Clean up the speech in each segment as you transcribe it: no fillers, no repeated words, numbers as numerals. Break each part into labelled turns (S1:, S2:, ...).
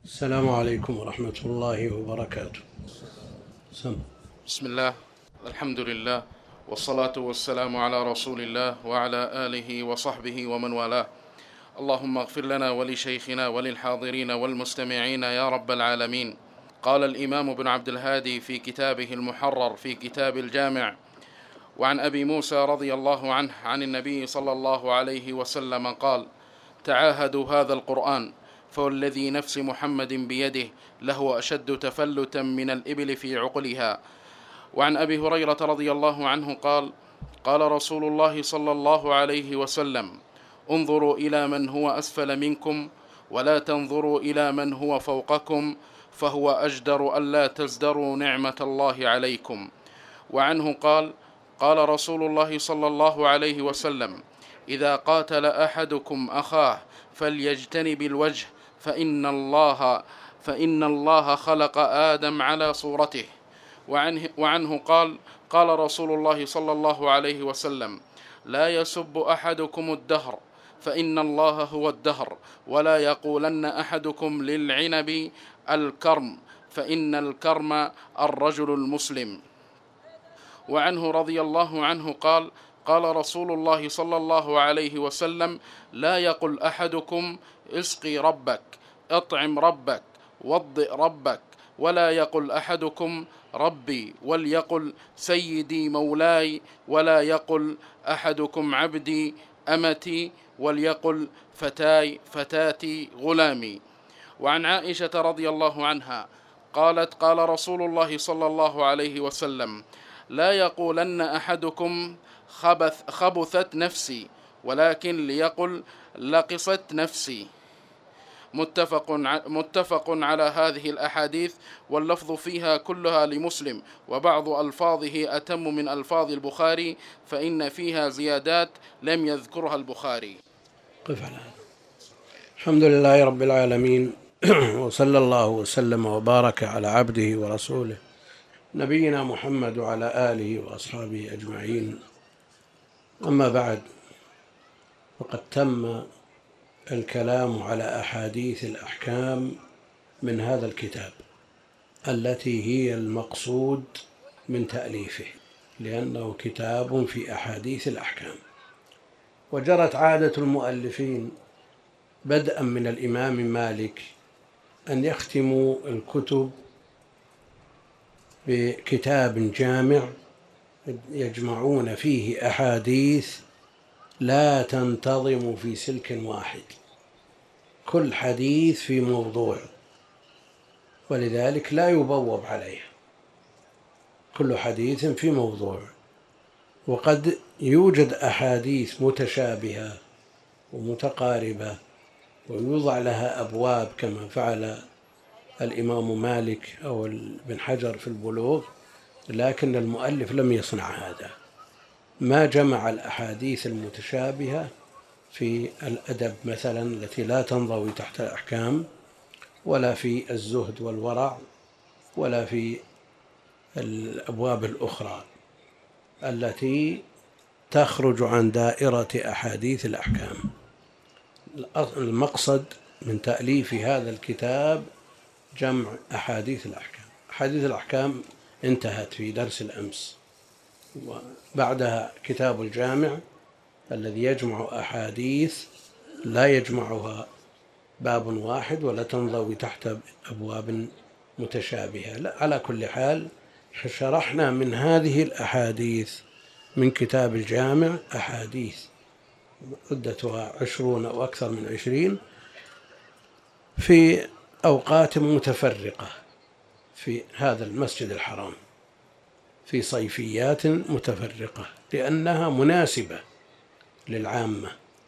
S1: السلام عليكم ورحمة الله وبركاته.
S2: بسم الله، الحمد لله، والصلاة والسلام على رسول الله وعلى آله وصحبه ومن والاه. اللهم اغفر لنا ولشيخنا وللحاضرين والمستمعين يا رب العالمين. قال الإمام ابن عبد الهادي في كتابه المحرر في كتاب الجامع: وعن أبي موسى رضي الله عنه عن النبي صلى الله عليه وسلم قال: تعاهدوا هذا القرآن، فوالذي نفس محمد بيده له أشد تفلتا من الإبل في عقلها. وعن أبي هريرة رضي الله عنه قال: قال رسول الله صلى الله عليه وسلم: انظروا إلى من هو أسفل منكم ولا تنظروا إلى من هو فوقكم، فهو أجدر ألا تزدروا نعمة الله عليكم. وعنه قال: قال رسول الله صلى الله عليه وسلم: إذا قاتل أحدكم أخاه فليجتنب الوجه، فإن الله خلق آدم على صورته. وعنه قال: قال رسول الله صلى الله عليه وسلم: لا يسب أحدكم الدهر، فإن الله هو الدهر، ولا يقولن أحدكم للعنب الكرم، فإن الكرم الرجل المسلم. وعنه رضي الله عنه قال: قال رسول الله صلى الله عليه وسلم: لا يقل أحدكم اسقي ربك، اطعم ربك، وضئ ربك، ولا يقل أحدكم ربي، وليقل سيدي مولاي، ولا يقل أحدكم عبدي أمتي، وليقل فتاي فتاتي غلامي. وعن عائشة رضي الله عنها قالت: قال رسول الله صلى الله عليه وسلم: لا يقولن أحدكم خبثت نفسي، ولكن ليقل لقصت نفسي. متفق على هذه الأحاديث، واللفظ فيها كلها لمسلم، وبعض ألفاظه أتم من ألفاظ البخاري، فإن فيها زيادات لم يذكرها البخاري.
S1: قف على هذا. الحمد لله رب العالمين وصلى الله وسلم وبارك على عبده ورسوله نبينا محمد وعلى آله وأصحابه أجمعين. أما بعد، فقد تم الكلام على أحاديث الأحكام من هذا الكتاب التي هي المقصود من تأليفه، لأنه كتاب في أحاديث الأحكام. وجرت عادة المؤلفين بدءا من الإمام مالك أن يختموا الكتب بكتاب جامع يجمعون فيه أحاديث لا تنتظم في سلك واحد، كل حديث في موضوع، ولذلك لا يبوب عليها، كل حديث في موضوع. وقد يوجد أحاديث متشابهة ومتقاربة ويوضع لها أبواب كما فعل الإمام مالك أو ابن حجر في البلوغ، لكن المؤلف لم يصنع هذا، ما جمع الأحاديث المتشابهة في الأدب مثلا التي لا تنضوي تحت الأحكام، ولا في الزهد والورع، ولا في الأبواب الأخرى التي تخرج عن دائرة أحاديث الأحكام. المقصد من تأليف هذا الكتاب جمع أحاديث الأحكام. أحاديث الأحكام انتهت في درس الأمس، وبعدها كتاب الجامع الذي يجمع أحاديث لا يجمعها باب واحد ولا تنضوي تحت أبواب متشابهة. لا، على كل حال شرحنا من هذه الأحاديث من كتاب الجامع أحاديث عدتها 20 أو أكثر من 20 في أوقات متفرقة في هذا المسجد الحرام، في صيفيات متفرقة، لأنها مناسبة للعامة،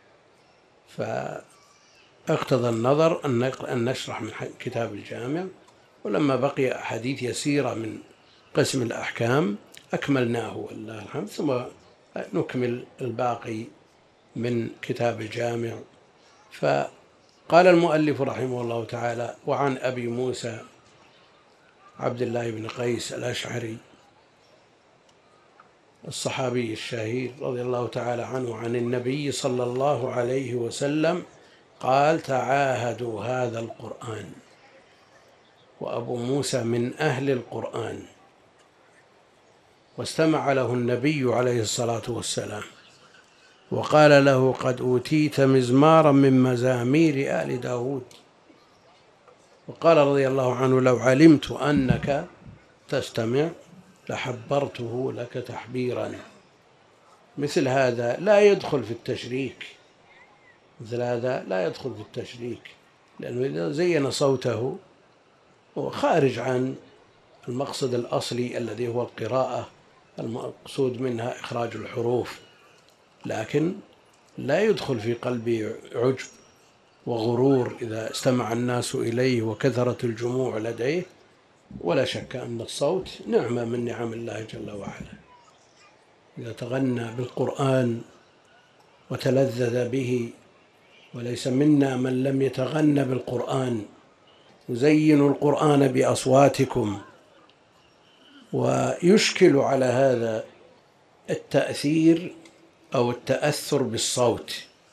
S1: فاقتضى النظر أن نشرح من كتاب الجامع. ولما بقي أحاديث يسيرة من قسم الأحكام أكملناه والله الحمد، ثم نكمل الباقي من كتاب الجامع. فقال المؤلف رحمه الله تعالى: وعن أبي موسى عبد الله بن قيس الأشعري الصحابي الشهير رضي الله تعالى عنه عن النبي صلى الله عليه وسلم قال: تعاهدوا هذا القرآن. وأبو موسى من أهل القرآن، واستمع له النبي عليه الصلاة والسلام وقال له: قد أوتيت مزمارا من مزامير آل داود. وقال رضي الله عنه: لو علمت أنك تستمع لحبرته لك تحبيرا. مثل هذا لا يدخل في التشريك، مثل هذا لا يدخل في التشريك، لأنه إذا زين صوته هو خارج عن المقصد الأصلي الذي هو القراءة، المقصود منها إخراج الحروف، لكن لا يدخل في قلبي عجب وغرور إذا استمع الناس إليه وكثرت الجموع لديه. ولا شك أن الصوت نعمة من نعم الله جل وعلا. إذا تغنى بالقرآن وتلذذ به، وليس منا من لم يتغنى بالقرآن. زينوا القرآن بأصواتكم. ويشكل على هذا التأثير أو التأثر بالصوت.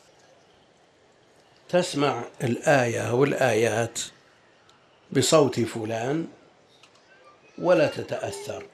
S1: تسمع الآية أو الآيات بصوت فلان ولا تتأثر،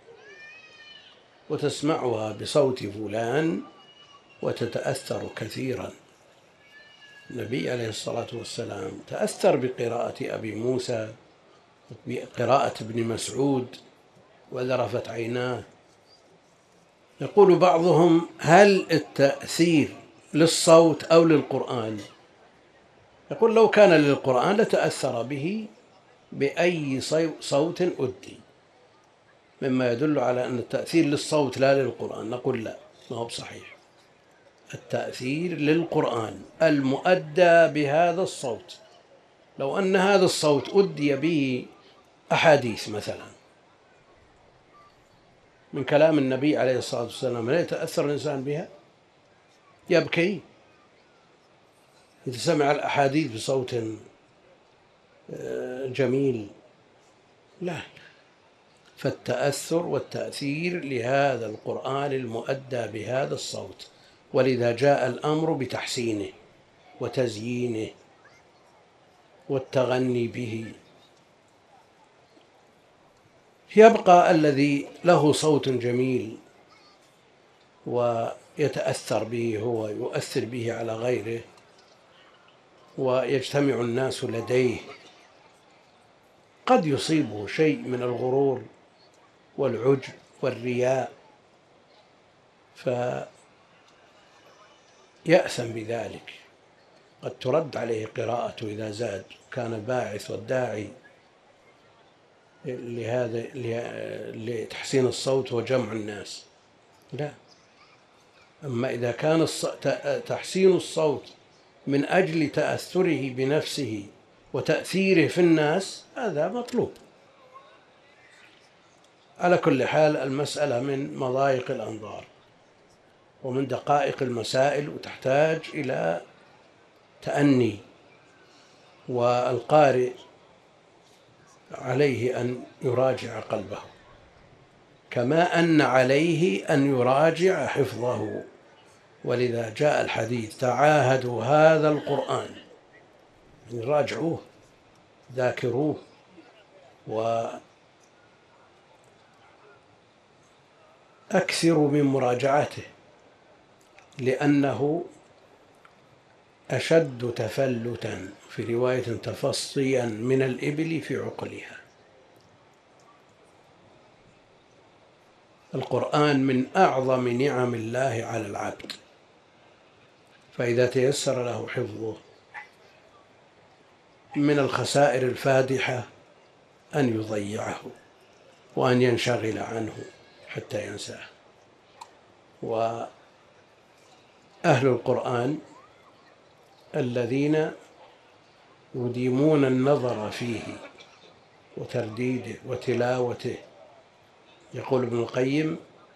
S1: وتسمعها بصوت فلان وتتأثر كثيرا. النبي عليه الصلاة والسلام تأثر بقراءة أبي موسى، بقراءة ابن مسعود، وذرفت عيناه. يقول بعضهم: هل التأثير للصوت أو للقرآن؟ يقول: لو كان للقرآن لتأثر به بأي صوت أدي، مما يدل على أن التأثير للصوت لا للقرآن. نقول: لا، ما هو بصحيح. التأثير للقرآن المؤدى بهذا الصوت. لو أن هذا الصوت أدي به أحاديث مثلا من كلام النبي عليه الصلاة والسلام، لا يتأثر الإنسان بها؟ يبكي إذا سمع الأحاديث بصوت جميل؟ لا. فالتأثر والتأثير لهذا القرآن المؤدى بهذا الصوت، ولذا جاء الأمر بتحسينه وتزيينه والتغني به. يبقى الذي له صوت جميل ويتأثر به هو، يؤثر به على غيره، ويجتمع الناس لديه. قد يصيبه شيء من الغرور والعجب والرياء فيأثم بذلك. قد ترد عليه قراءته إذا زاد، كان الباعث والداعي لتحسين الصوت وجمع الناس. لا. أما إذا كان تحسين الصوت من أجل تأثره بنفسه وتأثيره في الناس، هذا مطلوب. على كل حال، المسألة من مضايق الأنظار ومن دقائق المسائل، وتحتاج إلى تأني، والقارئ عليه أن يراجع قلبه، كما أن عليه أن يراجع حفظه. ولذا جاء الحديث: تعاهدوا هذا القرآن، يعني راجعوه، ذاكروه، وأكثروا من مراجعته، لأنه أشد تفلتا، في رواية تفصيا من الإبل في عقلها. القرآن من أعظم نعم الله على العبد، فإذا تيسر له حفظه من الخسائر الفادحة أن يضيعه وأن ينشغل عنه حتى ينساه. وأهل القرآن الذين يديمون النظر فيه وترديده وتلاوته، يقول ابن القيم: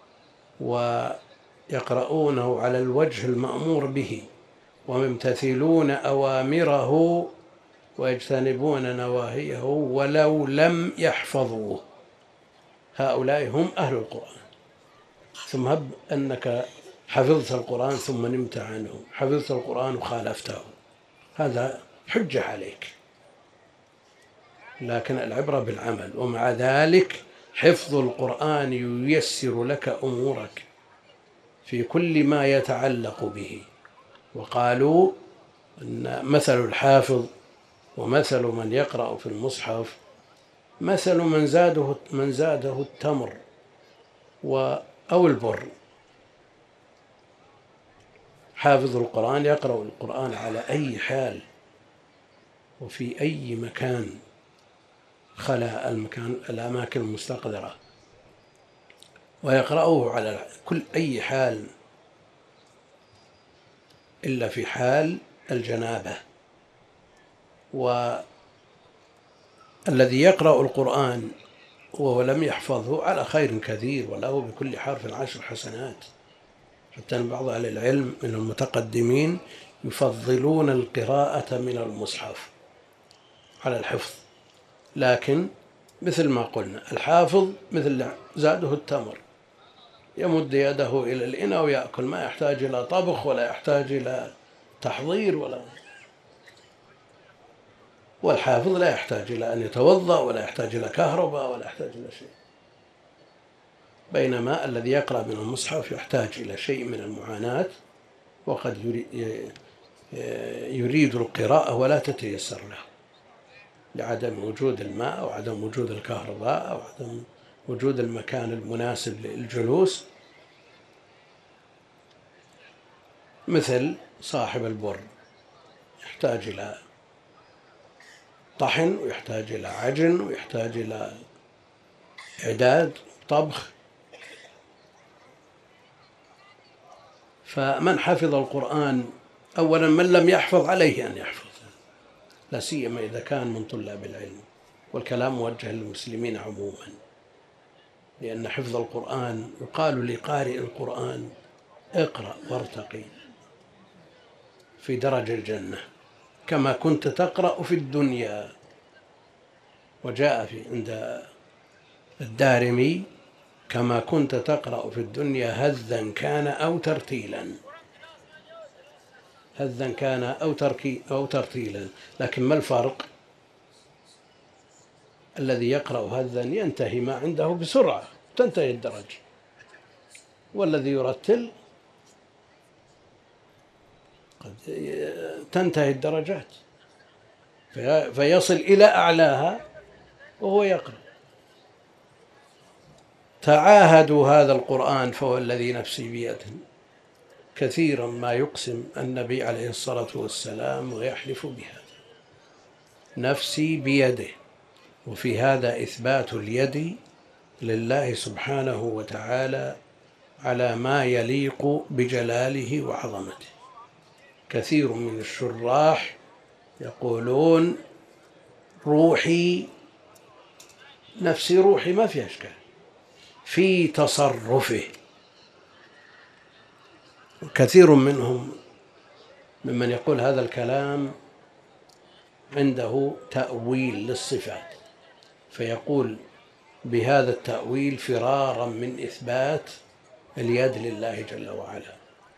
S1: ويقرؤونه على الوجه المأمور به، ويمتثلون أوامره ويجتنبون نواهيه ولو لم يحفظوه. هؤلاء هم أهل القرآن. ثم هب أنك حفظت القرآن ثم نمت عنه، حفظت القرآن وخالفته، هذا حجة عليك. لكن العبرة بالعمل. ومع ذلك حفظ القرآن ييسر لك أمورك في كل ما يتعلق به. وقالوا أن مثل الحافظ ومثل من يقرأ في المصحف مثل من زاده التمر أو البر. حافظ القرآن يقرأ القرآن على أي حال وفي أي مكان خلا الأماكن المستقذرة، ويقرأه على أي حال إلا في حال الجنابة. والذي يقرأ القرآن وهو لم يحفظه على خير كثير، وله بكل حرف 10 حسنات. حتى أن بعض أهل العلم من المتقدمين يفضلون القراءة من المصحف على الحفظ. لكن مثل ما قلنا الحافظ مثل زاده التمر، يمد يده إلى الإناء ويأكل، ما يحتاج إلى طبخ ولا يحتاج إلى تحضير والحافظ لا يحتاج إلى أن يتوضأ ولا يحتاج إلى كهرباء ولا يحتاج إلى شيء. بينما الذي يقرأ من المصحف يحتاج إلى شيء من المعاناة، وقد يريد القراءة ولا تتيسر له لعدم وجود الماء أو عدم وجود الكهرباء أو عدم وجود المكان المناسب للجلوس. مثل صاحب البر يحتاج إلى طحن ويحتاج إلى عجن ويحتاج إلى إعداد طبخ. فمن حفظ القرآن أولا من لم يحفظ عليه أن يحفظ، لا سيما إذا كان من طلاب العلم، والكلام موجه للمسلمين عموما، لأن حفظ القرآن يقال لقارئ القرآن اقرأ وارتقي في درج الجنة كما كنت تقرأ في الدنيا. وجاء عند الدارمي كما كنت تقرأ في الدنيا هذا كان أو ترتيلا، هذا كان أو ترتيلا. لكن ما الفرق؟ الذي يقرأ هذا ينتهي ما عنده بسرعة تنتهي الدرج، والذي يرتل قد تنتهي الدرجات فيصل إلى أعلاها وهو يقرأ. تعاهدوا هذا القرآن فهو الذي نفسي بيده. كثيرا ما يقسم النبي عليه الصلاة والسلام ويحلف بهذا، نفسي بيده. وفي هذا إثبات اليد لله سبحانه وتعالى على ما يليق بجلاله وعظمته. كثير من الشراح يقولون روحي، نفسي روحي ما فيها إشكال في تصرفه. كثير منهم ممن يقول هذا الكلام عنده تأويل للصفات، فيقول بهذا التأويل فرارا من إثبات اليد لله جل وعلا.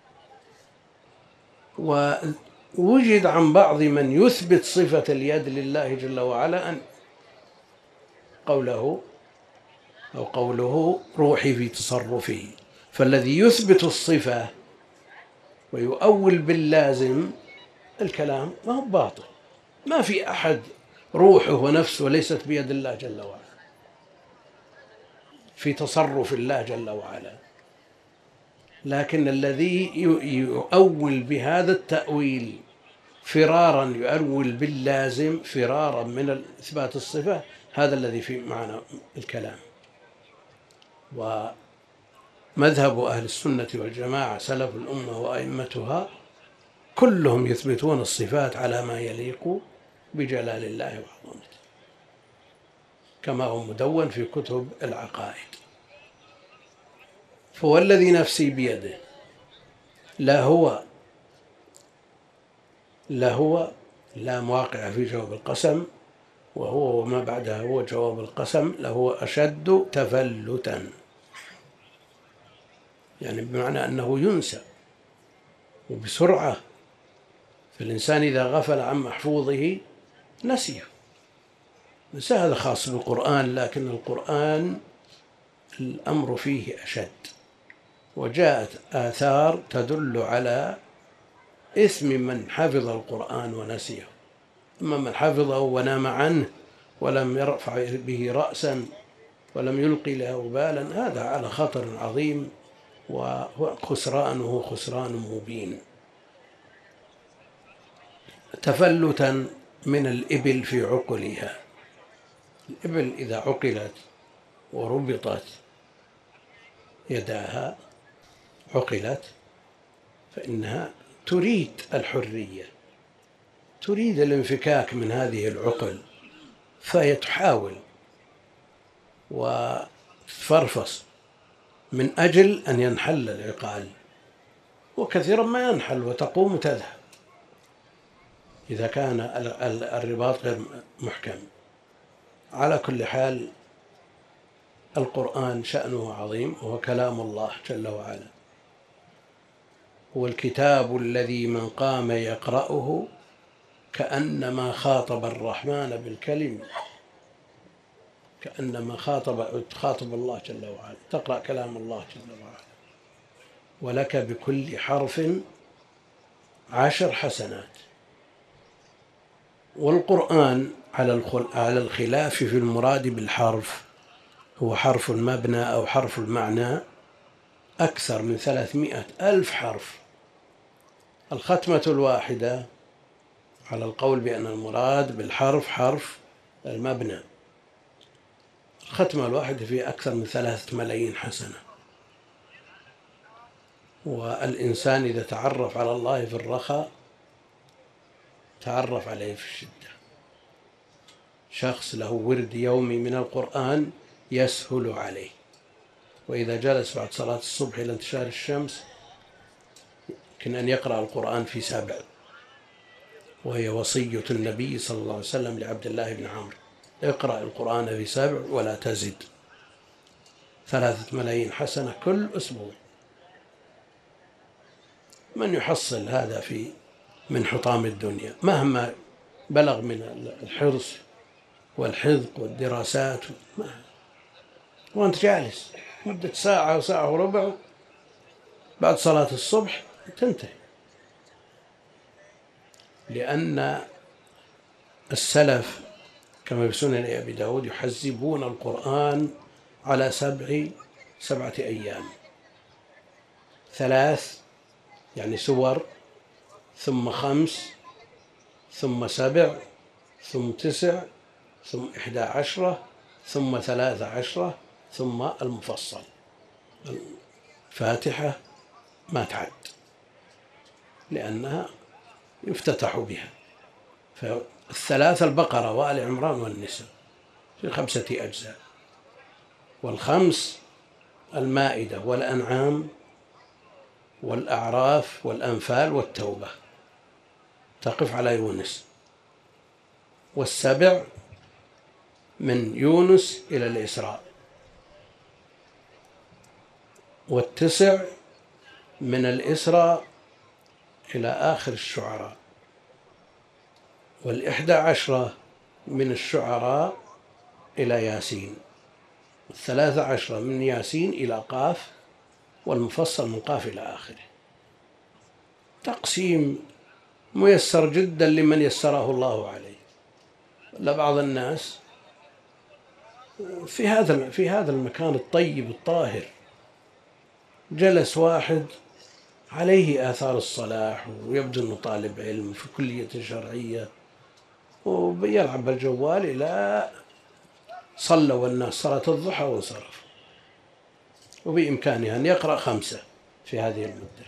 S1: ووجد عن بعض من يثبت صفة اليد لله جل وعلا أن قوله روحي في تصرفه. فالذي يثبت الصفة ويؤول باللازم الكلام ما هو باطل. ما في أحد روحه ونفسه ليست بيد الله جل وعلا في تصرف الله جل وعلا، لكن الذي يؤول بهذا التأويل فرارا يؤول باللازم فرارا من إثبات الصفة، هذا الذي في معنى الكلام. ومذهب أهل السنة والجماعة سلف الأمة وأئمتها كلهم يثبتون الصفات على ما يليق بجلال الله وعظمته كما هو مدون في كتب العقائد. فهو الذي نفسي بيده، لا هو لا مواقع في جواب القسم، وهو وما بعدها هو جواب القسم لهو أشد تفلتا، يعني بمعنى أنه ينسى وبسرعة. فالإنسان إذا غفل عن محفوظه نسيه بس هذا خاص بالقرآن، لكن القرآن الأمر فيه أشد، وجاءت آثار تدل على إثم من حفظ القرآن ونسيه. أما من حفظه ونام عنه ولم يرفع به رأسا ولم يلقي له بالا، هذا على خطر عظيم، وخسرانه خسران مبين. تفلتا من الإبل في عقلها. الإبل إذا عقلت وربطت يداها عقلت فإنها تريد الحرية، تريد الانفكاك من هذه العقل، فهي تحاول وتفرفص من أجل أن ينحل العقال، وكثيرا ما ينحل وتقوم وتذهب إذا كان الرباط غير محكم. على كل حال القرآن شأنه عظيم، وهو كلام الله جل وعلا، هو الكتاب الذي من قام يقرأه كأنما خاطب الرحمن بالكلم، كأنما خاطب الله جل وعلا، تقرأ كلام الله جل وعلا، ولك بكل حرف 10 حسنات. والقرآن على الخلاف في المراد بالحرف، هو حرف المبنى أو حرف المعنى، أكثر من 300,000 حرف. الختمة الواحدة على القول بأن المراد بالحرف حرف المبنى، الختمة الواحدة فيه أكثر من 3 ملايين حسنة. والإنسان إذا تعرف على الله في الرخاء تعرف عليه في الشدة. شخص له ورد يومي من القرآن يسهل عليه، وإذا جلس بعد صلاة الصبح إلى انتشار الشمس يمكن أن يقرأ القرآن في 7، وهي وصية النبي صلى الله عليه وسلم لعبد الله بن عمرو: اقرأ القرآن في 7 ولا تزد. 3 ملايين حسنة كل أسبوع. من يحصل هذا من حطام الدنيا مهما بلغ من الحرص والحذق والدراسات، وأنت جالس مدة ساعة وساعة وربع بعد صلاة الصبح تنتهي. لأن السلف كما في سنن أبي داود يحزبون القرآن على 7 أيام: 3 يعني سور، ثم 5، ثم 7، ثم 9، ثم 11، ثم 13، ثم المفصل. الفاتحة ما تعد لأنها يفتتح بها. فالثلاث البقرة وآل عمران والنساء في 5 أجزاء، وال5 المائدة والأنعام والأعراف والأنفال والتوبة، تقف على يونس. وال7 من يونس إلى الإسراء، وال9 من الإسراء إلى آخر الشعراء، وال11 من الشعراء إلى ياسين، وال13 من ياسين إلى قاف، والمفصل من قاف إلى آخره. تقسيم ميسر جدا لمن يسره الله عليه. لبعض الناس في هذا المكان الطيب الطاهر جلس واحد عليه آثار الصلاح ويبدو أنه طالب علم في كلية شرعية، ويلعب بالجوال إلى صلوا الناس صلاة الضحى وانصرف، وبإمكانه أن يقرأ 5 في هذه المدة.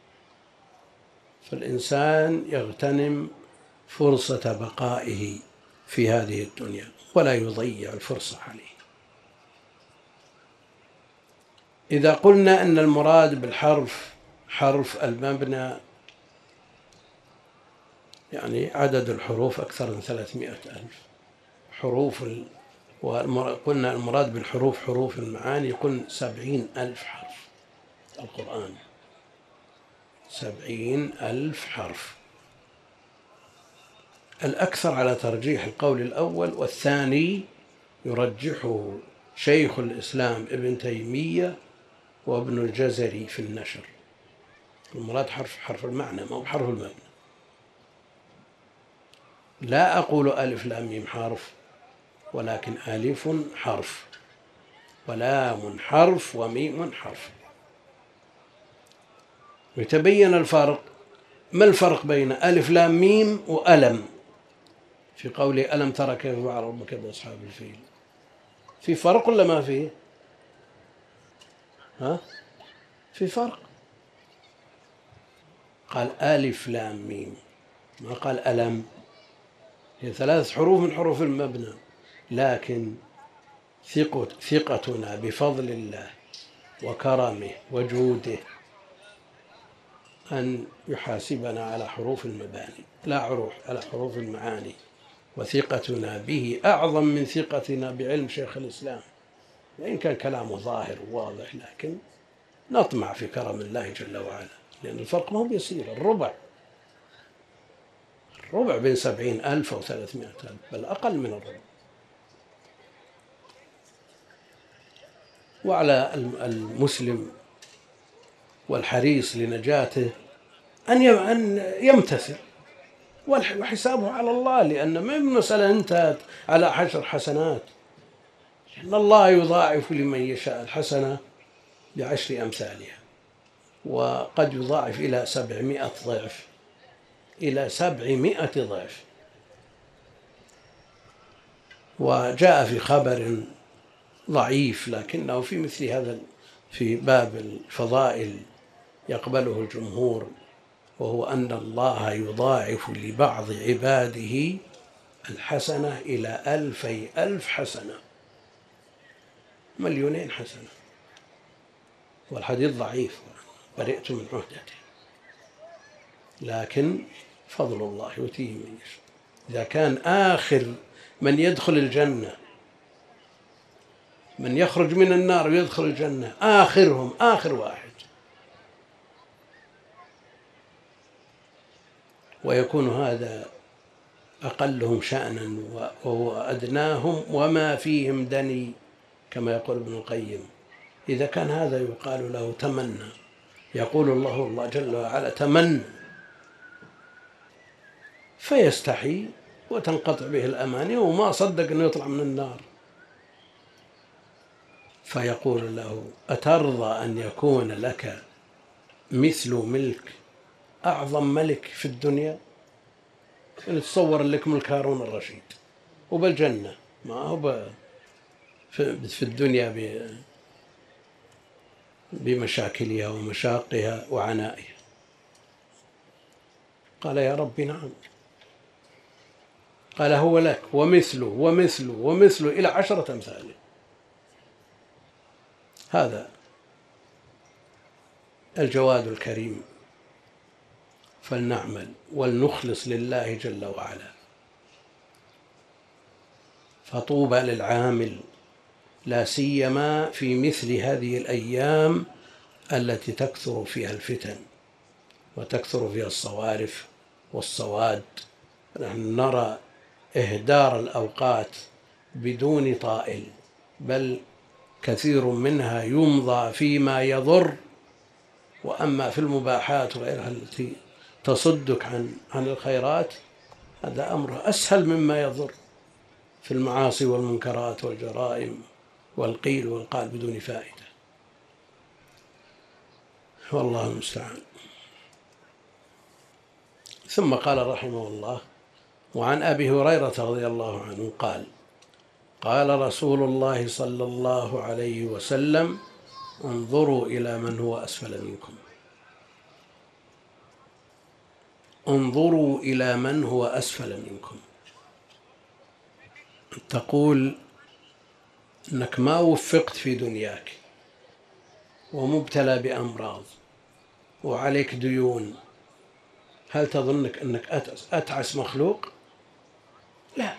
S1: فالإنسان يغتنم فرصة بقائه في هذه الدنيا ولا يضيع الفرصة عليه. إذا قلنا أن المراد بالحرف حرف المبنى، يعني عدد الحروف أكثر من 300,000 حروف، وقلنا المراد بالحروف حروف المعاني، يكون 70,000 حرف. القرآن 70,000 حرف. الأكثر على ترجيح القول الأول، والثاني يرجحه شيخ الإسلام ابن تيمية وابن الجزري في النشر. المراد حرف المعنى، ما هو حرف المبنى. لا أقول ألف لام ميم حرف، ولكن ألف حرف ولام حرف وميم حرف. يتبين الفرق. ما الفرق بين ألف لام ميم وألم في قوله ألم ترى كيف فعل ربك بأصحاب الفيل؟ في فرق ولا ما فيه؟ في فرق. قال ألف لام ميم، ما قال ألم. هي 3 حروف من حروف المبنى، لكن ثقتنا بفضل الله وكرمه وجوده أن يحاسبنا على حروف المباني لا على حروف المعاني، وثقتنا به أعظم من ثقتنا بعلم شيخ الإسلام، وإن كان كلامه ظاهر وواضح، لكن نطمع في كرم الله جل وعلا، لأن الفرق ما هو يسير. الربع بين 70,000 أو 300,000، بل أقل من الربع. وعلى المسلم والحريص لنجاته أن يمتثل، وحسابه على الله، لأن ما من مسألة انتهت على 10 حسنات، لأن الله يضاعف لمن يشاء الحسنة ب10 أمثالها، وقد يضاعف إلى 700 ضعف، إلى 700 ضعف. وجاء في خبر ضعيف لكنه في مثل هذا، في باب الفضائل يقبله الجمهور، وهو أن الله يضاعف لبعض عباده الحسنة إلى 2,000 حسنة، 2,000,000 حسنة. والحديث ضعيف، برئت من عهدته، لكن فضل الله يؤتيه من يشاء. إذا كان آخر من يدخل الجنة، من يخرج من النار ويدخل الجنة، آخرهم آخر واحد، ويكون هذا أقلهم شأنا وهو أدناهم وما فيهم دني، كما يقول ابن القيم. إذا كان هذا يقال له تمنى، يقول الله جل وعلا تمنى، فيستحي وتنقطع به الأماني، وما صدق أنه يطلع من النار، فيقول له أترضى أن يكون لك مثل ملك أعظم ملك في الدنيا؟ نتصور لك ملك هارون الرشيد، وبالجنة، ما هو في الدنيا بمشاكلها ومشاقها وعنائها. قال يا ربي نعم. قال هو لك ومثله ومثله ومثله إلى 10 أمثاله. هذا الجواد الكريم، فلنعمل ولنخلص لله جل وعلا. فطوبى للعامل، لا سيما في مثل هذه الأيام التي تكثر فيها الفتن وتكثر فيها الصوارف والصواد. نحن نرى إهدار الأوقات بدون طائل، بل كثير منها يمضى فيما يضر، وأما في المباحات وغيرها التي تصدك عن الخيرات، هذا أمر أسهل مما يضر في المعاصي والمنكرات والجرائم والقيل والقال بدون فائدة. والله المستعان. ثم قال رحمه الله: وعن أبي هريرة رضي الله عنه قال: قال رسول الله صلى الله عليه وسلم: انظروا إلى من هو أسفل منكم. انظروا إلى من هو أسفل منكم. تقول أنك ما وفقت في دنياك، ومبتلى بأمراض، وعليك ديون، هل تظنك أنك أتعس مخلوق؟ لا،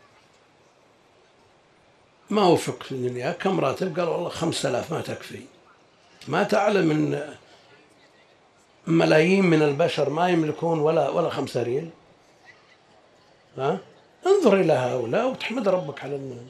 S1: ما وفقت في دنياك. كم راتب؟ قال والله 5,000 ما تكفي. ما تعلم أن ملايين من البشر ما يملكون ولا 5 ريال. ها؟ انظر إلى هؤلاء وتحمد ربك على النعم.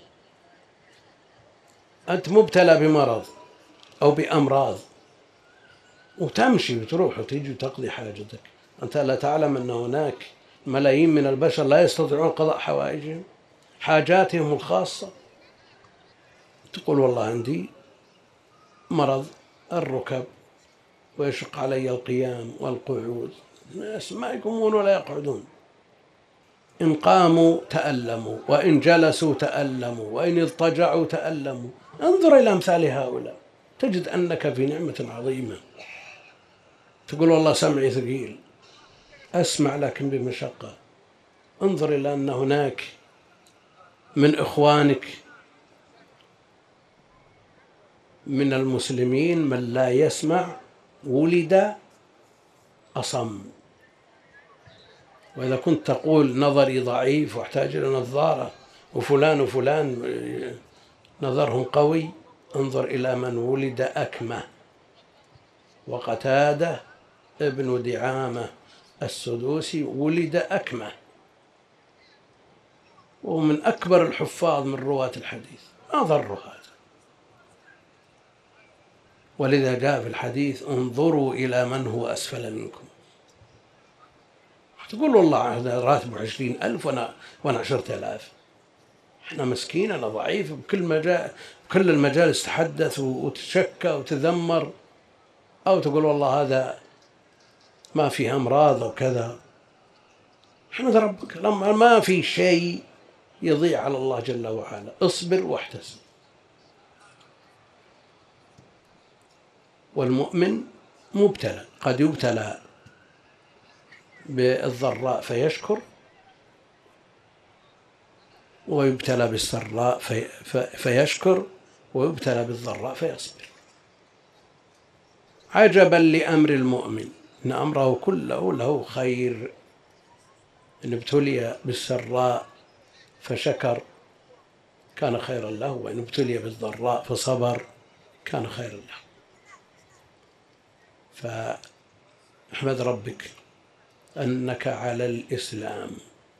S1: أنت مبتلى بمرض أو بأمراض وتمشي وتروح وتيجي وتقضي حاجتك، أنت لا تعلم أن هناك ملايين من البشر لا يستطيعون قضاء حوائجهم، حاجاتهم الخاصة. تقول والله عندي مرض الركب ويشق علي القيام والقعود، الناس ما يقومون ولا يقعدون، إن قاموا تألموا وإن جلسوا تألموا وإن اضطجعوا تألموا. انظر إلى أمثال هؤلاء تجد أنك في نعمة عظيمة. تقول والله سمعي ثقيل، أسمع لكن بمشقة. انظر إلى أن هناك من إخوانك من المسلمين من لا يسمع، ولد أصم. وإذا كنت تقول نظري ضعيف واحتاج إلى نظارة وفلان وفلان نظرهم قوي، انظر إلى من ولد أكمة. وقتادة ابن دعامة السدوسي ولد أكمة، ومن أكبر الحفاظ من رواة الحديث. ما ضر هذا؟ ولذا جاء في الحديث انظروا إلى من هو أسفل منكم. تقول والله هذا راتبه 20,000 وأنا 10,000. احنا مسكين، أنا ضعيف، بكل المجالس تحدث وتشكى وتذمر، أو تقول والله هذا ما فيه أمراض أو كذا. احمد ربك لما ما في شيء يضيع على الله جل وعلا. اصبر واحتسب. والمؤمن مبتلى، قد يبتلى بالضراء فيشكر، ويبتلى بالسراء فيشكر، ويبتلى بالضراء فيصبر. عجبا لأمر المؤمن إن أمره كله له خير. إن ابتلي بالسراء فشكر كان خيرا له، وإن ابتلي بالضراء فصبر كان خيرا له. فاحمد ربك أنك على الإسلام،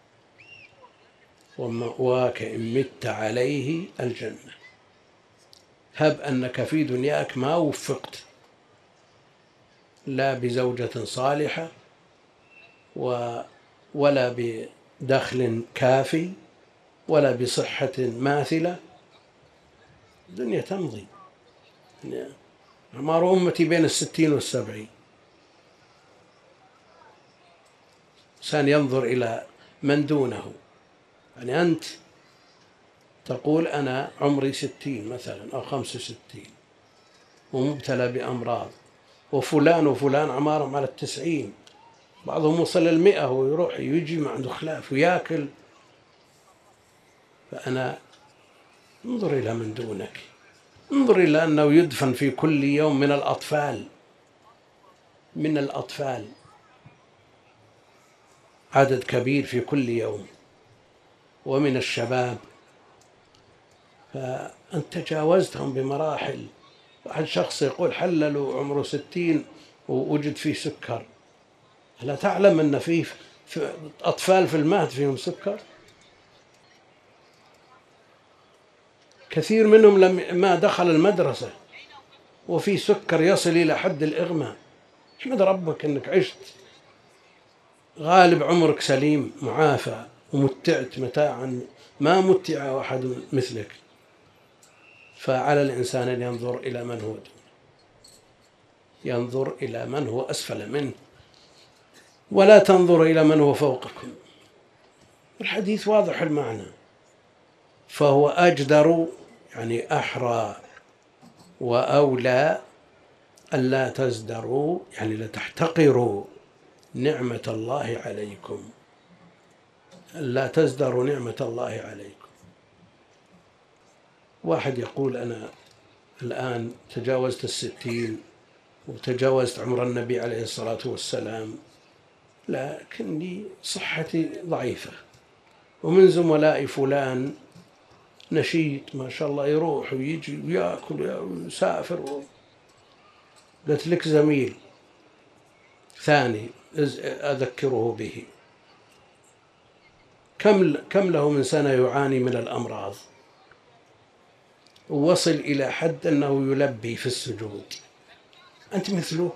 S1: ومأواك إن مت عليه الجنة. هب أنك في دنياك ما وفقت لا بزوجة صالحة ولا بدخل كافي ولا بصحة ماثلة. الدنيا تمضي، أعمار أمتي بين 60 و70. إنسان ينظر إلى من دونه. يعني أنت تقول أنا عمري 60 مثلا أو 65 ومبتلى بأمراض، وفلان وفلان أعمارهم على 90، بعضهم وصل 100 ويروح يجي ما عنده خلاف ويأكل. فأنا انظر إلى من دونك، انظر إلى أنه يدفن في كل يوم من الأطفال عدد كبير في كل يوم، ومن الشباب. فأنت تجاوزتهم بمراحل. واحد شخص يقول حللوا عمره 60 ووجد فيه سكر. ألا تعلم أن فيه أطفال في المهد فيهم سكر؟ كثير منهم ما دخل المدرسة وفي سكر يصل إلى حد الإغماء. احمد ربك أنك عشت غالب عمرك سليم معافى ومتعت متاعا ما متع أحد مثلك. فعلى الإنسان أن ينظر إلى من هو دونه، ينظر إلى من هو أسفل منه، ولا تنظر إلى من هو فوقكم. الحديث واضح المعنى. فهو أجدر يعني أحرى وأولى ألا تزدروا، يعني لا تحتقروا نعمة الله عليكم، لا تزدروا نعمة الله عليكم. واحد يقول أنا الآن تجاوزت 60 وتجاوزت عمر النبي عليه الصلاة والسلام، لكني صحتي ضعيفة، ومن زملائي فلان نشيط ما شاء الله يروح ويجي ويأكل ويسافر. قلت لك زميل ثاني أذكره به، كم له من سنة يعاني من الأمراض، ووصل إلى حد أنه يلبي في السجود، أنت مثله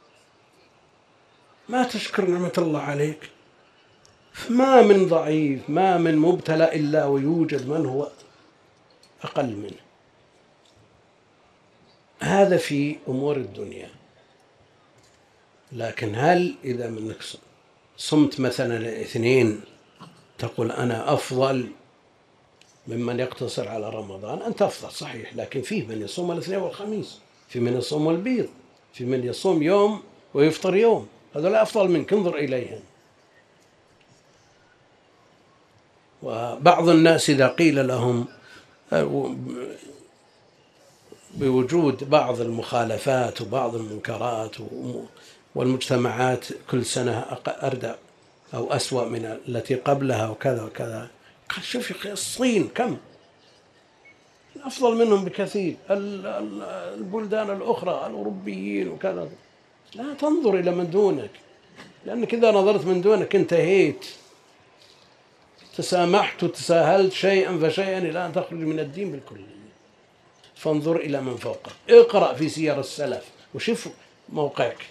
S1: ما تشكر نعمة الله عليك. ما من ضعيف ما من مبتلى إلا ويوجد من هو أقل منه. هذا في أمور الدنيا. لكن هل إذا منك صمت مثلا 2 تقول أنا أفضل ممن يقتصر على رمضان؟ أنت أفضل صحيح، لكن فيه من يصوم الاثنين والخميس، في من يصوم البيض، في من يصوم يوم ويفطر يوم، هذول أفضل منك، انظر إليهم. وبعض الناس إذا قيل لهم بوجود بعض المخالفات وبعض المنكرات والمجتمعات كل سنة أردى أو أسوأ من التي قبلها وكذا وكذا، قال شوف يا أخي الصين كم أفضل منهم بكثير، البلدان الأخرى الأوروبيين وكذا. لا تنظر إلى من دونك، لأنك إذا نظرت من دونك انتهيت، تسامحت وتساهلت شيئا فشيئا إلى أن تخرج من الدين بالكلية. فانظر إلى من فوقك، اقرأ في سير السلف وشوف موقعك،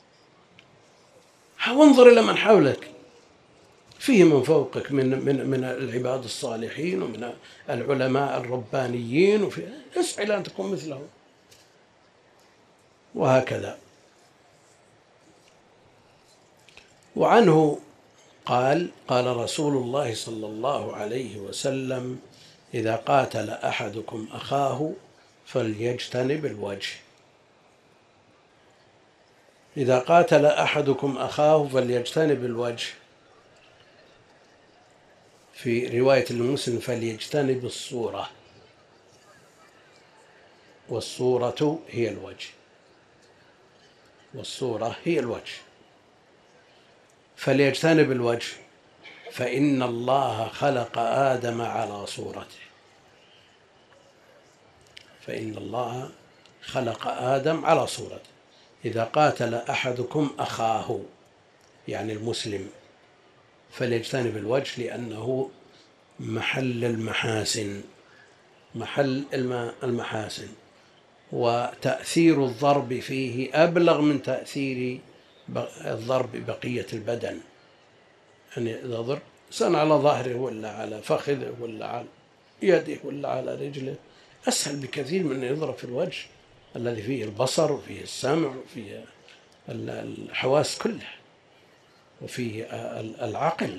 S1: وانظر إلى من حولك، فيه من فوقك من العباد الصالحين ومن العلماء الربانيين، اسعى إلى أن تكون مثلهم. وهكذا. وعنه قال رسول الله صلى الله عليه وسلم: إذا قاتل أحدكم أخاه فليجتنب الوجه. إذا قاتل أحدكم أخاه فليجتنب الوجه. في رواية المسلم: فليجتنب الصورة، والصورة هي الوجه، والصورة هي الوجه. فليجتنب الوجه، فإن الله خلق آدم على صورته. فإن الله خلق آدم على صورته. إذا قاتل أحدكم أخاه يعني المسلم فليجتنب الوجه، لأنه محل المحاسن، وتأثير الضرب فيه أبلغ من تأثير الضرب بقية البدن. يعني إذا ضرب سن على ظهره ولا على فخذه ولا على يده ولا على رجله أسهل بكثير من أن يضرب في الوجه الذي فيه البصر وفيه السمع وفيه الحواس كلها وفيه العقل.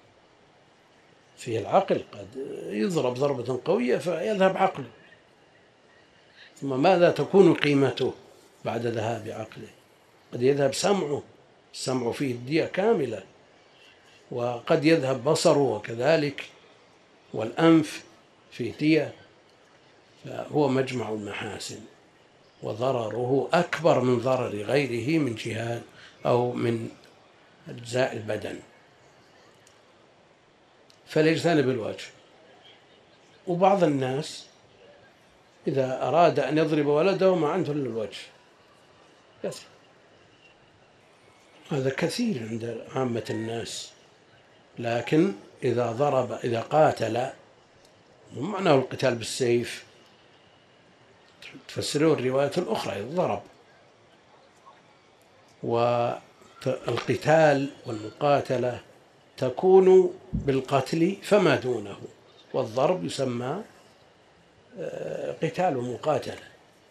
S1: فيه العقل، قد يضرب ضربة قوية فيذهب عقله، ثم ماذا تكون قيمته بعد ذهاب عقله؟ قد يذهب سمعه، السمع فيه الدية كاملة، وقد يذهب بصره وكذلك، والأنف فيه دية. فهو مجمع المحاسن، وضرره أكبر من ضرر غيره من جهات أو من أجزاء البدن. فليجتنب الوجه. وبعض الناس إذا أراد أن يضرب ولده ما عنده إلا الوجه، هذا كثير عند عامة الناس. لكن إذا قاتل، مو معناه القتال بالسيف، تفسرون الروايات الأخرى ضرب. والقتال والمقاتلة تكون بالقتل فما دونه، والضرب يسمى قتال ومقاتلة.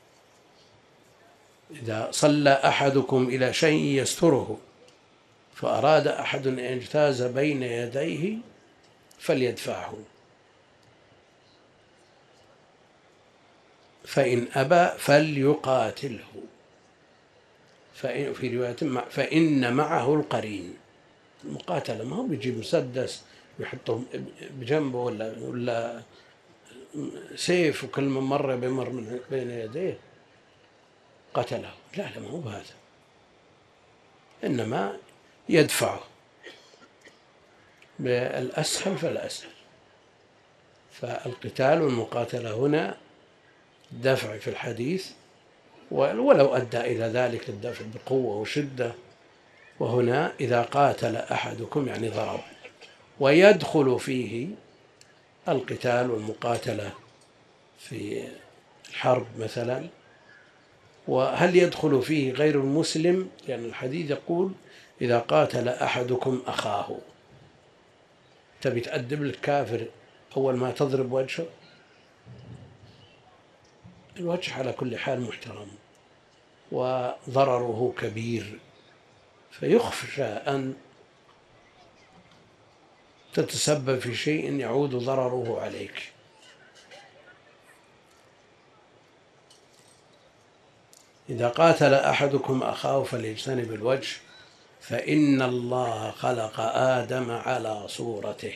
S1: إذا صلى أحدكم إلى شيء يستره فأراد أحد أن يجتاز بين يديه فليدفعه، فإن أبى فليقاتله. في رواية فإن معه القرين. المقاتلة ما هو بيجيب مسدس ويحطه بجنبه ولا سيف وكل من مر بمر من بين يديه قتله، لا ما هو بهذا، إنما يدفعه بالأسهل فالأسهل. فالقتال والمقاتلة هنا دفع في الحديث، ولو أدى إلى ذلك الدفع بقوة وشدة. وهنا إذا قاتل أحدكم يعني ضرب. ويدخل فيه القتال والمقاتلة في الحرب مثلا. وهل يدخل فيه غير المسلم؟ لأن الحديث يقول إذا قاتل أحدكم أخاه. تبي تأدب الكافر أول ما تضرب وجهه؟ الوجه على كل حال محترم وضرره كبير، فيخشى أن تتسبب في شيء يعود ضرره عليك. إذا قاتل أحدكم أخاه فليجتنب الوجه فإن الله خلق آدم على صورته.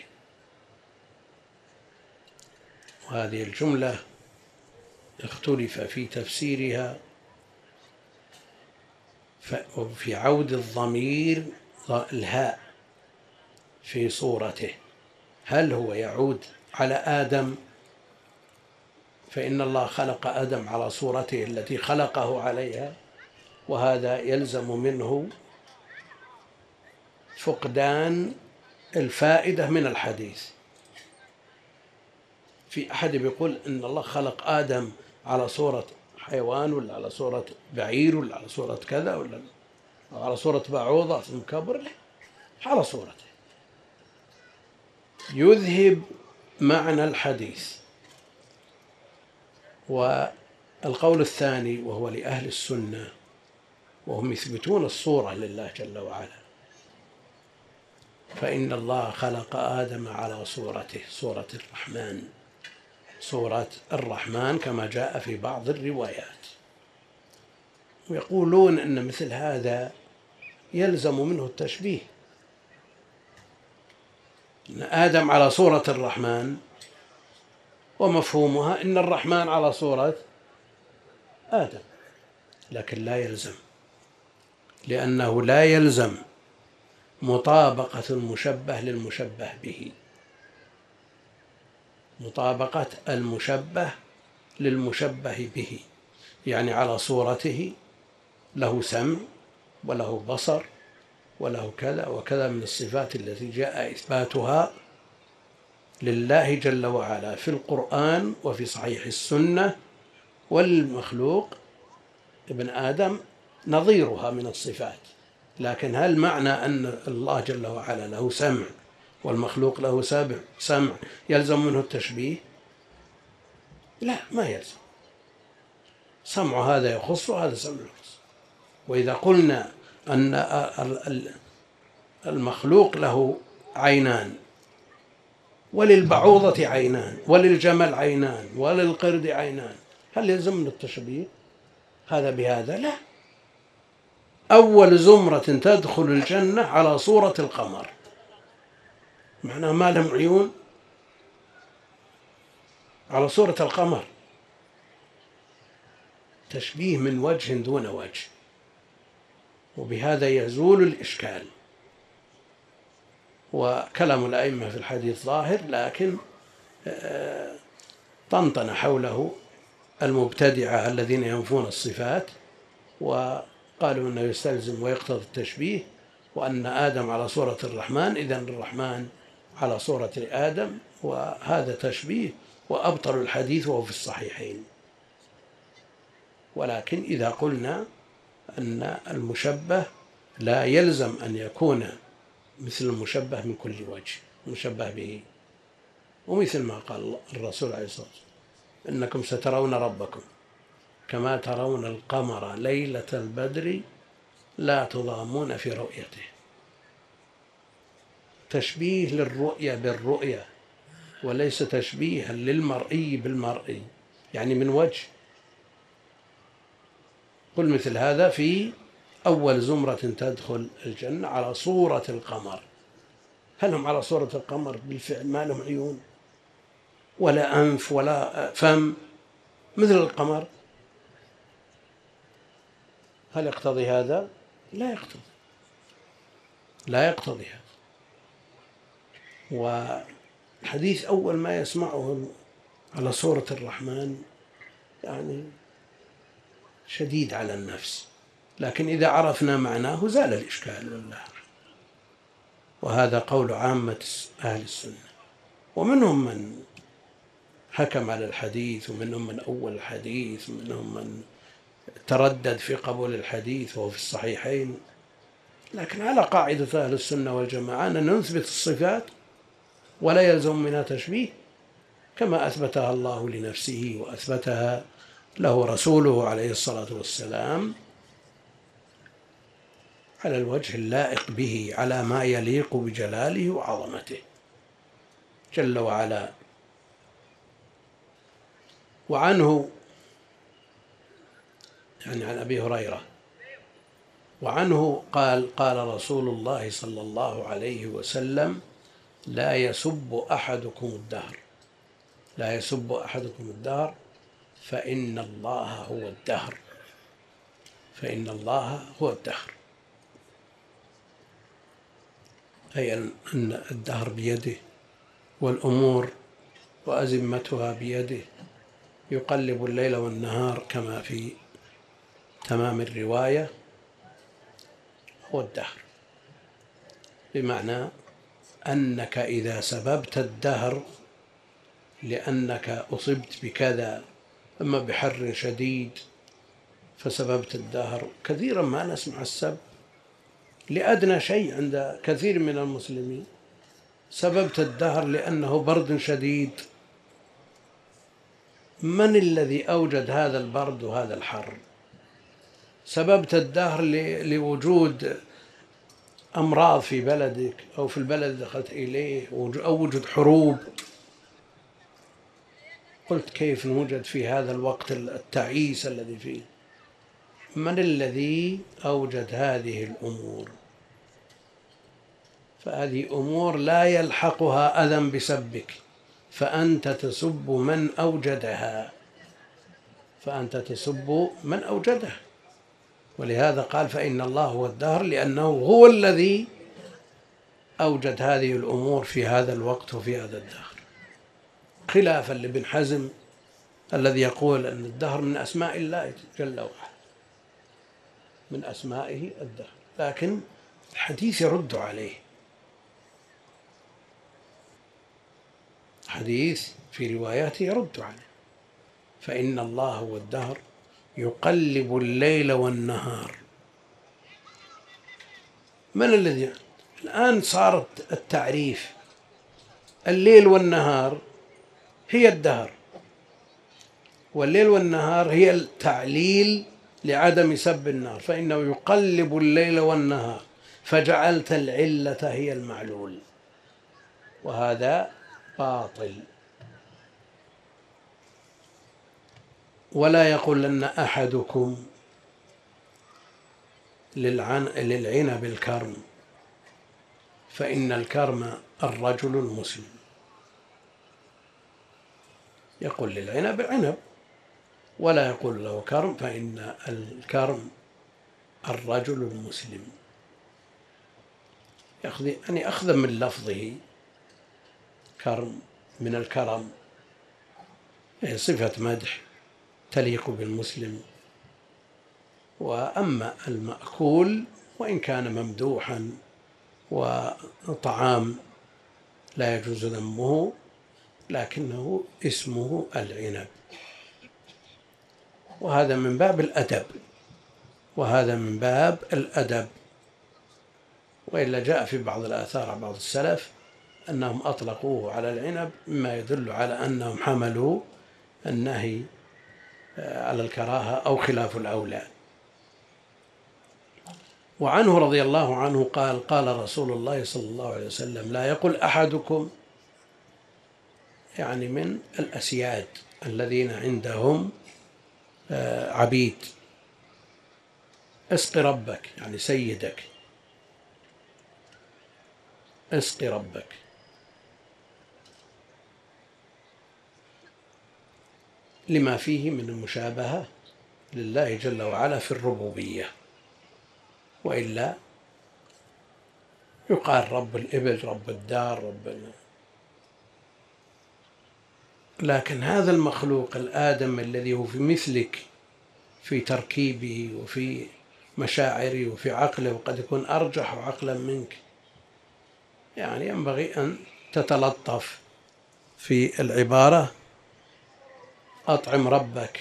S1: وهذه الجملة اختلف في تفسيرها في عود الضمير الهاء في صورته، هل هو يعود على آدم فإن الله خلق آدم على صورته التي خلقه عليها، وهذا يلزم منه فقدان الفائدة من الحديث. في أحد بيقول إن الله خلق آدم على صورة حيوان ولا على صورة بعير ولا على صورة كذا ولا على صورة بعوضة مكبر، لا، على صورته، يذهب معنى الحديث. والقول الثاني وهو لأهل السنة وهم يثبتون الصورة لله جل وعلا، فإن الله خلق آدم على صورته، صورة الرحمن، صورة الرحمن كما جاء في بعض الروايات. ويقولون أن مثل هذا يلزم منه التشبيه، أن آدم على صورة الرحمن ومفهومها إن الرحمن على صورة آدم، لكن لا يلزم، لأنه لا يلزم مطابقة المشبه للمشبه به، مطابقة المشبه للمشبه به، يعني على صورته له سمع وله بصر وله كذا وكذا من الصفات التي جاء إثباتها لله جل وعلا في القرآن وفي صحيح السنة، والمخلوق ابن آدم نظيرها من الصفات. لكن هل معنى أن الله جل وعلا له سمع والمخلوق له سمع يلزم منه التشبيه؟ لا، ما يلزم. سمع هذا يخص وهذا سمع يخص. وإذا قلنا أن المخلوق له عينان وللبعوضة عينان وللجمل عينان وللقرد عينان، هل يلزم من التشبيه هذا بهذا؟ لا. أول زمرة تدخل الجنة على صورة القمر، معناه ما لهم عيون، على صورة القمر، تشبيه من وجه دون وجه، وبهذا يزول الإشكال. وكلام الأئمة في الحديث ظاهر، لكن طنطن حوله المبتدعة الذين ينفون الصفات وقالوا أنه يستلزم ويقتضي التشبيه، وأن آدم على صورة الرحمن، إذن الرحمن على صورة آدم، وهذا تشبيه وأبطل الحديث وهو في الصحيحين. ولكن إذا قلنا أن المشبه لا يلزم أن يكون مثل المشبه من كل وجه، مشبه به، ومثل ما قال الرسول عليه الصلاة والسلام إنكم سترون ربكم كما ترون القمر ليلة البدر لا تضامون في رؤيته. تشبيه للرؤية بالرؤية وليس تشبيها للمرئي بالمرئي، يعني من وجه. قل مثل هذا في أول زمرة تدخل الجنة على صورة القمر، هل هم على صورة القمر بالفعل؟ ما لهم عيون ولا أنف ولا فم مثل القمر، هل يقتضي هذا؟ لا يقتضي، لا يقتضي هذا. والحديث أول ما يسمعه على صورة الرحمن يعني شديد على النفس، لكن إذا عرفنا معناه زال الإشكال والله. وهذا قول عامة أهل السنة، ومنهم من حكم على الحديث، ومنهم من أول الحديث، ومنهم من تردد في قبول الحديث وهو في الصحيحين. لكن على قاعدة أهل السنة والجماعة أن نثبت الصفات ولا يلزم منها تشبيه، كما أثبتها الله لنفسه وأثبتها له رسوله عليه الصلاة والسلام على الوجه اللائق به، على ما يليق بجلاله وعظمته جل وعلا. وعنه، يعني عن أبي هريرة، وعنه قال: قال رسول الله صلى الله عليه وسلم: لا يسب أحدكم الدهر، لا يسب أحدكم الدهر فإن الله هو الدهر، فإن الله هو الدهر، أي أن الدهر بيده والأمور وأزمتها بيده، يقلب الليل والنهار كما في تمام الرواية، هو الدهر، بمعنى أنك إذا سببت الدهر لأنك أصبت بكذا، أما بحر شديد فسببت الدهر. كثيرا ما نسمع السب لأدنى شيء عند كثير من المسلمين، سببت الدهر لأنه برد شديد. من الذي أوجد هذا البرد وهذا الحر؟ سببت الدهر لوجود أمراض في بلدك أو في البلد دخلت إليه، أو وجود حروب. قلت كيف نوجد في هذا الوقت التعيس الذي فيه؟ من الذي أوجد هذه الأمور؟ فهذه أمور لا يلحقها أذى بسبك، فأنت تسب من أوجدها، فأنت تسب من أوجدها. ولهذا قال: فإن الله هو الدهر، لأنه هو الذي أوجد هذه الأمور في هذا الوقت وفي هذا الدهر، خلافا لابن حزم الذي يقول أن الدهر من أسماء الله جل وعلا، من أسمائه الدهر، لكن الحديث يرد عليه، حديث في رواياته يرد عليه. فإن الله هو الدهر يقلب الليل والنهار. من الذي الآن صارت التعريف الليل والنهار هي الدهر، والليل والنهار هي التعليل لعدم سب النار، فإنه يقلب الليل والنهار، فجعلت العلة هي المعلول، وهذا باطل. ولا يقولن أحدكم للعنب الكرم، فإن الكرم الرجل المسلم. يقول للعنب عنب، ولا يقول له كرم، فإن الكرم الرجل المسلم. يعني أخذ من لفظه كرم من الكرم، هي صفة مدح تليق بالمسلم. وأما المأكول وإن كان ممدوحا وطعام لا يجوز ذمه، لكنه اسمه العنب، وهذا من باب الأدب، وهذا من باب الأدب. وإلا جاء في بعض الآثار عن بعض السلف أنهم أطلقوه على العنب، مما يدل على أنهم حملوا النهي على الكراهة أو خلاف الأولى. وعنه رضي الله عنه قال: قال رسول الله صلى الله عليه وسلم: لا يقل أحدكم، يعني من الأسياد الذين عندهم عبيد، اسق ربك، يعني سيدك، اسق ربك. لما فيه من المشابهة لله جل وعلا في الربوبية، وإلا يقال رب الإبل، رب الدار، لكن هذا المخلوق الآدم الذي هو في مثلك في تركيبه وفي مشاعره وفي عقله، وقد يكون أرجح عقلا منك، يعني ينبغي أن تتلطف في العبارة. أطعم ربك،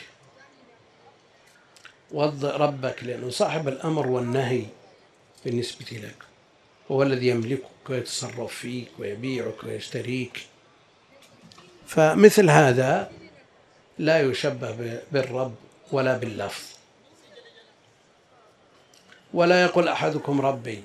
S1: وضع ربك، لأنه صاحب الأمر والنهي بالنسبة لك، هو الذي يملكك ويتصرف فيك ويبيعك ويشتريك. فمثل هذا لا يشبه بالرب ولا باللفظ. ولا يقول أحدكم ربي،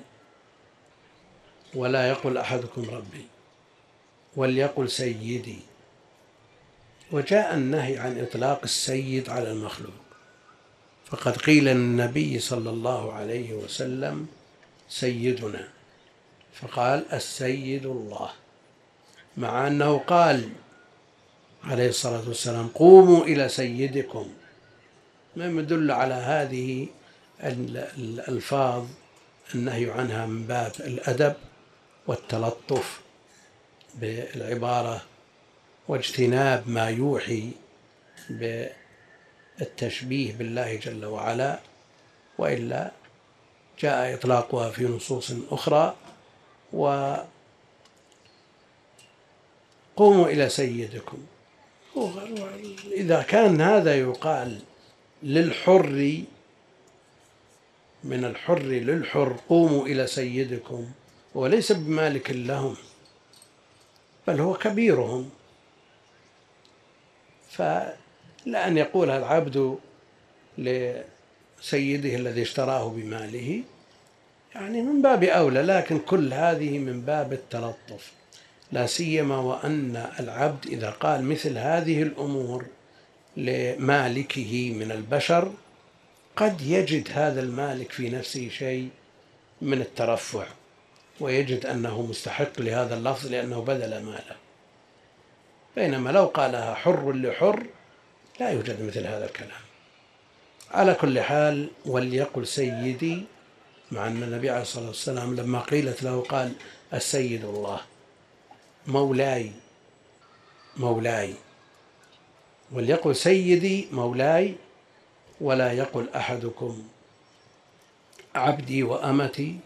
S1: ولا يقول أحدكم ربي، وليقل سيدي. وجاء النهي عن إطلاق السيد على المخلوق، فقد قيل للنبي صلى الله عليه وسلم سيدنا، فقال السيد الله، مع أنه قال عليه الصلاة والسلام قوموا إلى سيدكم، ما يدل على هذه الألفاظ النهي عنها من باب الأدب والتلطف بالعبارة واجتناب ما يوحي بالتشبيه بالله جل وعلا، وإلا جاء إطلاقها في نصوص أخرى. وقوموا إلى سيدكم، إذا كان هذا يقال للحر، من الحر للحر قوموا إلى سيدكم، وليس بمالك لهم بل هو كبيرهم، فلأن يقولها العبد لسيده الذي اشتراه بماله يعني من باب أولى، لكن كل هذه من باب التلطف، لا سيما وأن العبد إذا قال مثل هذه الأمور لمالكه من البشر قد يجد هذا المالك في نفسه شيء من الترفع، ويجد أنه مستحق لهذا اللفظ لأنه بذل ماله، بينما لو قالها حر لحر لا يوجد مثل هذا الكلام. على كل حال، وليقل سيدي، مع أن النبي عليه الصلاة والسلام لما قيلت له قال السيد الله، مولاي مولاي، وليقل سيدي مولاي، ولا يقل أحدكم عبدي وأمتي،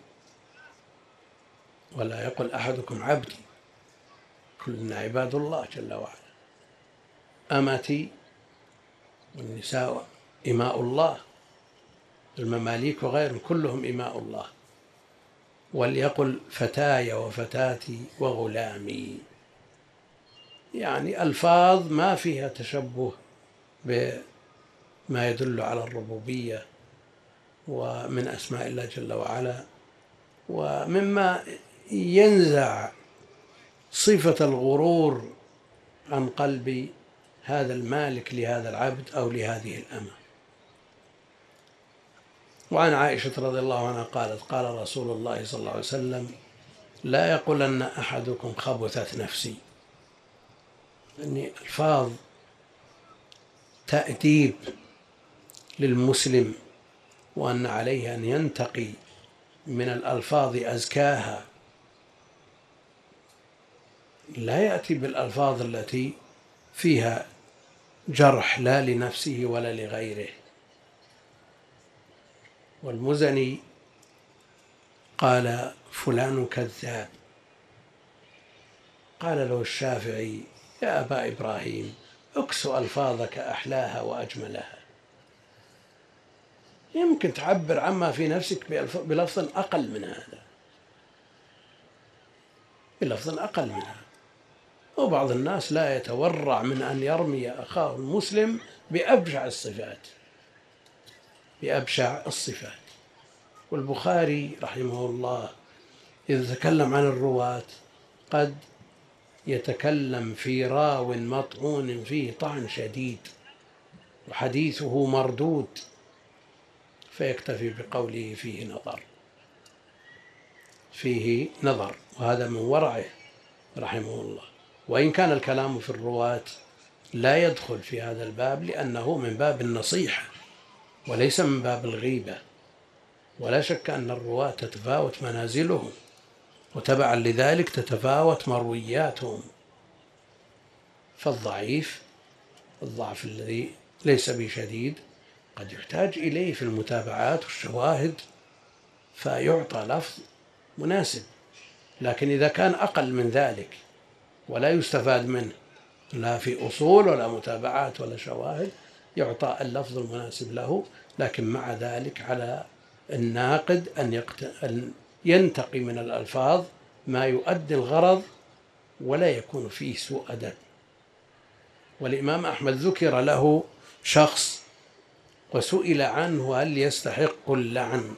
S1: ولا يقل أحدكم عبدي، كلنا عباد الله جل وعلا، أمتي، والنساء إماء الله، المماليك وغيرهم كلهم إماء الله. وليقل فتاي وفتاتي وغلامي، يعني ألفاظ ما فيها تشبه بما يدل على الربوبية ومن أسماء الله جل وعلا، ومما ينزع صفة الغرور عن قلب هذا المالك لهذا العبد أو لهذه الأمة. وعن عائشة رضي الله عنها قالت قال رسول الله صلى الله عليه وسلم لا يقولن أحدكم خبثت نفسي، يعني ألفاظ تأديب للمسلم، وأن عليه أن ينتقي من الألفاظ أزكاها، لا يأتي بالألفاظ التي فيها جرح لا لنفسه ولا لغيره. والمزني قال فلان كذاب، قال له الشافعي يا أبا إبراهيم اكسو ألفاظك أحلاها وأجملها، يمكن تعبر عما في نفسك بلفظ أقل من هذا، بلفظ أقل من هذا. وبعض الناس لا يتورع من أن يرمي أخاه المسلم بأبشع الصفات، بأبشع الصفات. والبخاري رحمه الله إذا تكلم عن الرواة قد يتكلم في راو مطعون فيه طعن شديد وحديثه مردود، فيكتفي بقوله فيه نظر، وهذا من ورعه رحمه الله. وإن كان الكلام في الرواة لا يدخل في هذا الباب لأنه من باب النصيحة وليس من باب الغيبة، ولا شك أن الرواة تتفاوت منازلهم، وتبعا لذلك تتفاوت مروياتهم، فالضعيف الضعف الذي ليس بشديد قد يحتاج إليه في المتابعات والشواهد فيعطى لفظ مناسب، لكن إذا كان أقل من ذلك ولا يستفاد منه لا في أصول ولا متابعات ولا شواهد، يعطى اللفظ المناسب له. لكن مع ذلك على الناقد أن ينتقي من الألفاظ ما يؤدي الغرض ولا يكون فيه سوء أدب. والإمام أحمد ذكر له شخص وسئل عنه هل يستحق اللعن،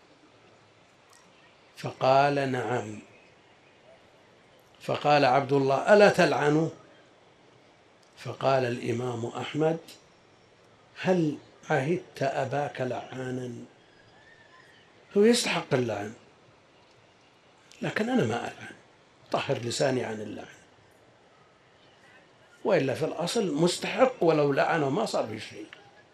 S1: فقال نعم. فقال عبد الله ألا تلعنه؟ فقال الإمام أحمد هل عهدت أباك لعانا؟ هو يستحق اللعن لكن أنا ما ألعن، طهر لساني عن اللعن، وإلا في الأصل مستحق، ولو لعنه ما صار في شيء.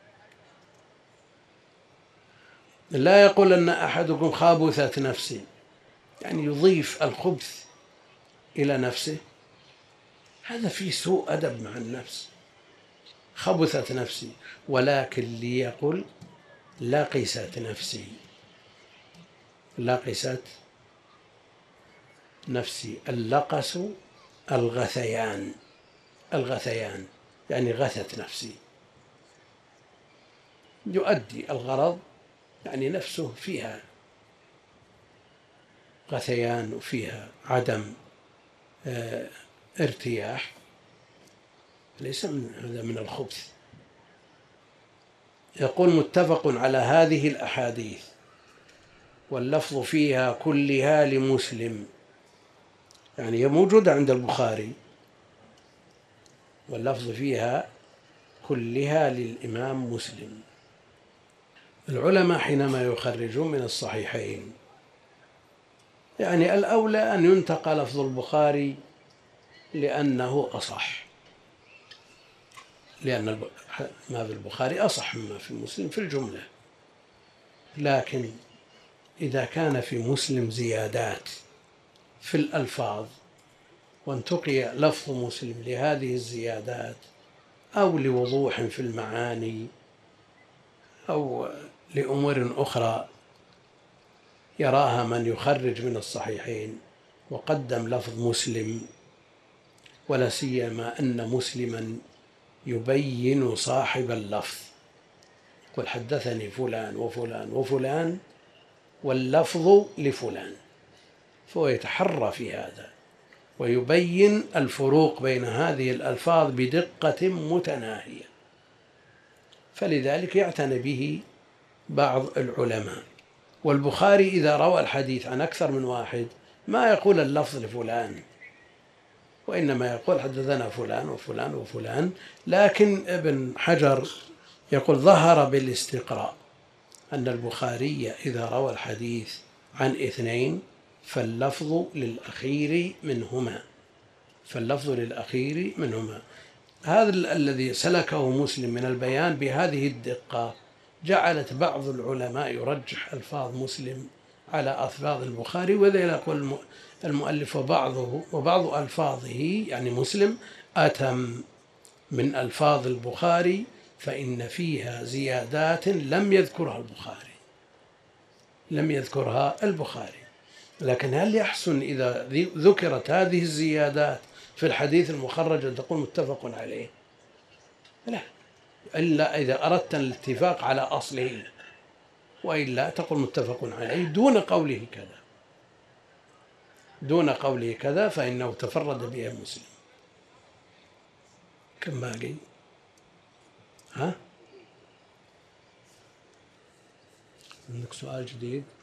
S1: لا يقول أن أحدكم خابثت نفسي، يعني يضيف الخبث إلى نفسه، هذا فيه سوء أدب مع النفس. خبثت نفسي، ولكن ليقل لقست نفسي، لقست نفسي. اللقس الغثيان، الغثيان يعني غثت نفسي، يؤدي الغرض، يعني نفسه فيها غثيان وفيها عدم ارتياح، ليس هذا من الخبث. يقول متفق على هذه الأحاديث واللفظ فيها كلها لمسلم، يعني هي موجودة عند البخاري، واللفظ فيها كلها للإمام مسلم. العلماء حينما يخرجون من الصحيحين يعني الأولى أن ينتقى لفظ البخاري لأنه أصح، لأن ما في البخاري أصح مما في مسلم في الجملة. لكن إذا كان في مسلم زيادات في الألفاظ وانتقي لفظ مسلم لهذه الزيادات أو لوضوح في المعاني أو لأمور أخرى يراها من يخرج من الصحيحين وقدم لفظ مسلم، ولا سيما أن مسلما يبين صاحب اللفظ، قل حدثني فلان وفلان وفلان واللفظ لفلان، فهو يتحرى في هذا ويبين الفروق بين هذه الألفاظ بدقة متناهية، فلذلك يعتني به بعض العلماء. والبخاري إذا روى الحديث عن أكثر من واحد ما يقول اللفظ لفلان، وإنما يقول حدثنا فلان وفلان وفلان. لكن ابن حجر يقول ظهر بالاستقراء أن البخاري إذا روى الحديث عن اثنين فاللفظ للأخير منهما، فاللفظ للأخير منهما. هذا الذي سلكه مسلم من البيان بهذه الدقة جعلت بعض العلماء يرجح ألفاظ مسلم على ألفاظ البخاري، وذا يقول المؤلف وبعض ألفاظه يعني مسلم أتم من ألفاظ البخاري، فإن فيها زيادات لم يذكرها البخاري. لكن هل يحسن إذا ذكرت هذه الزيادات في الحديث المخرج أن تقول متفق عليه؟ لا، إلا إذا أردت الاتفاق على أصله، وإلا تقول متفق عليه دون قوله كذا، دون قوله كذا، فإنه تفرد به مسلم. كم باقي؟ عندك سؤال جديد؟